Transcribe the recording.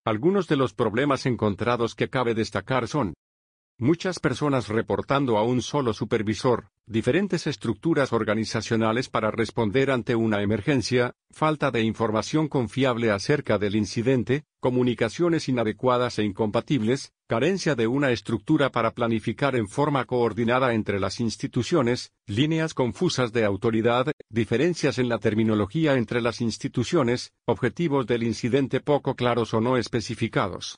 Algunos de los problemas encontrados que cabe destacar son: muchas personas reportando a un solo supervisor, diferentes estructuras organizacionales para responder ante una emergencia, falta de información confiable acerca del incidente, comunicaciones inadecuadas e incompatibles, carencia de una estructura para planificar en forma coordinada entre las instituciones, líneas confusas de autoridad, diferencias en la terminología entre las instituciones, objetivos del incidente poco claros o no especificados.